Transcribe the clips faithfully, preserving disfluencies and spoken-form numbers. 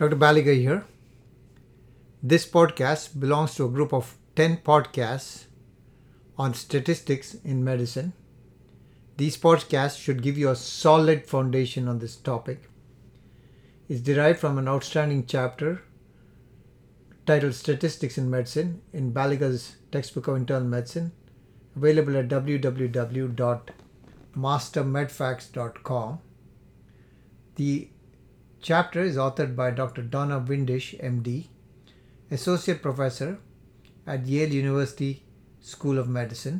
Doctor Baliga here. This podcast belongs to a group of ten podcasts on statistics in medicine. These podcasts should give you a solid foundation on this topic. It's derived from an outstanding chapter titled Statistics in Medicine in Baliga's Textbook of Internal Medicine, available at w w w dot master medfacts dot com. The chapter is authored by Doctor Donna Windisch, M D, Associate Professor at Yale University School of Medicine.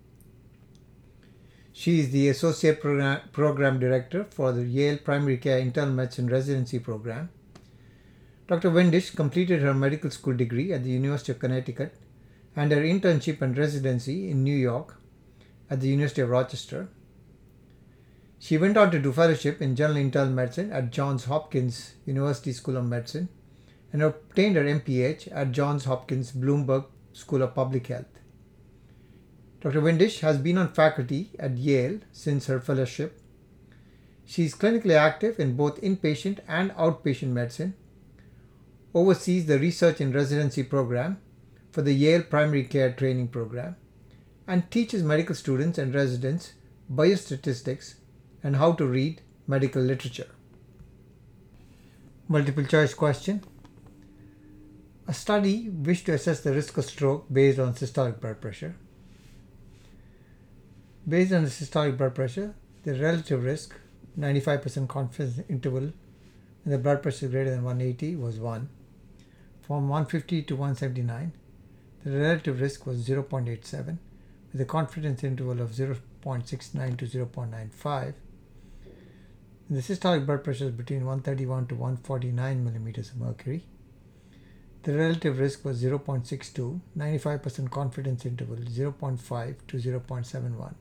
She is the Associate Program, Program Director for the Yale Primary Care Internal Medicine Residency Program. Doctor Windisch completed her medical school degree at the University of Connecticut and her internship and residency in New York at the University of Rochester. She went on to do fellowship in general internal medicine at Johns Hopkins University School of Medicine and obtained her M P H at Johns Hopkins Bloomberg School of Public Health. Doctor Windisch has been on faculty at Yale since her fellowship. She is clinically active in both inpatient and outpatient medicine, oversees the research and residency program for the Yale Primary Care Training Program, and teaches medical students and residents biostatistics and how to read medical literature. Multiple choice question. A study wished to assess the risk of stroke based on systolic blood pressure. Based on the systolic blood pressure, the relative risk, ninety-five percent confidence interval, when the blood pressure greater than one eighty was one. From one fifty to one seventy-nine, the relative risk was zero point eight seven, with a confidence interval of zero point six nine to zero point nine five. The systolic blood pressure is between one thirty-one to one forty-nine millimeters of mercury. The relative risk was zero point six two, ninety-five percent confidence interval zero point five to zero point seven one.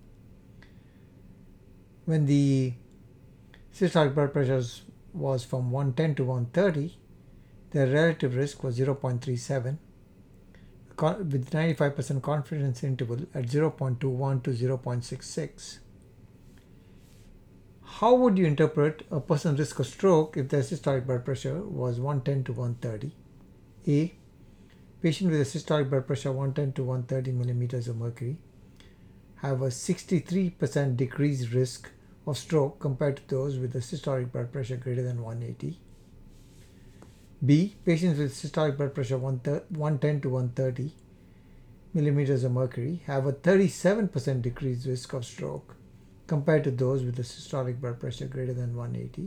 When the systolic blood pressure was from one ten to one thirty, the relative risk was zero point three seven, with ninety-five percent confidence interval at zero point two one to zero point six six. How would you interpret a person's risk of stroke if their systolic blood pressure was one ten to one thirty? A. Patient with a systolic blood pressure one ten to one thirty millimeters of mercury have a sixty-three percent decreased risk of stroke compared to those with a systolic blood pressure greater than one eighty. B. Patients with systolic blood pressure one ten to one thirty millimeters of mercury have a thirty-seven percent decreased risk of stroke compared to those with a systolic blood pressure greater than one eighty.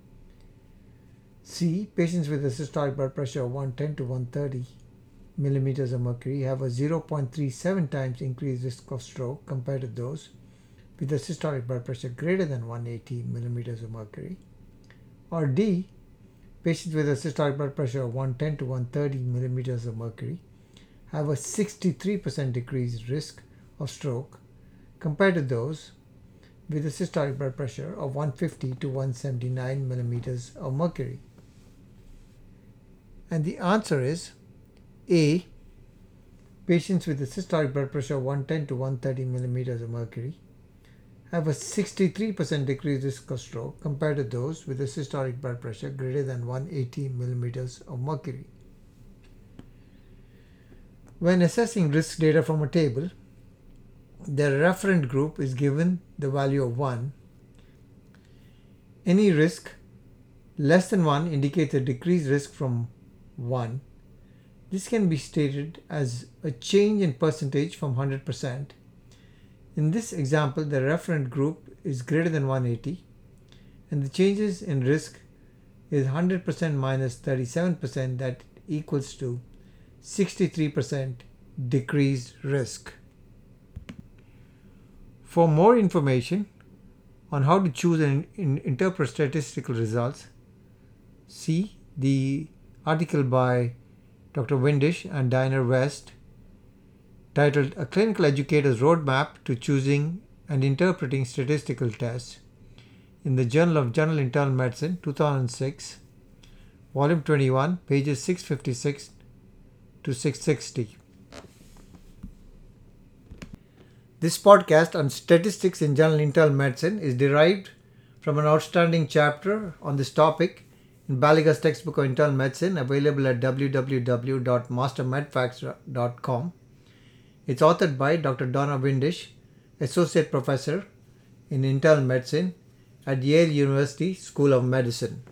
C. Patients with a systolic blood pressure of one ten to one thirty millimeters of mercury have a zero point three seven times increased risk of stroke compared to those with a systolic blood pressure greater than one eighty millimeters of mercury. Or D. Patients with a systolic blood pressure of one ten to one thirty millimeters of mercury have a sixty-three percent decreased risk of stroke compared to those with a systolic blood pressure of one fifty to one seventy-nine millimeters of mercury. And the answer is A. Patients with a systolic blood pressure of one ten to one thirty millimeters of mercury have a sixty-three percent decreased risk of stroke compared to those with a systolic blood pressure greater than one eighty millimeters of mercury. When assessing risk data from a table, the referent group is given the value of one. Any risk less than one indicates a decreased risk from one. This can be stated as a change in percentage from one hundred percent. In this example, the referent group is greater than one eighty, and the changes in risk is one hundred percent minus thirty-seven percent, that equals to sixty-three percent decreased risk. For more information on how to choose and in, interpret statistical results, see the article by Doctor Windisch and Diana West titled A Clinical Educator's Roadmap to Choosing and Interpreting Statistical Tests in the Journal of General Internal Medicine, two thousand six, Volume twenty-one, pages six fifty-six to six sixty. This podcast on statistics in general internal medicine is derived from an outstanding chapter on this topic in Baliga's textbook of internal medicine, available at w w w dot master medfacts dot com. It's authored by Doctor Donna Windisch, Associate Professor in Internal Medicine at Yale University School of Medicine.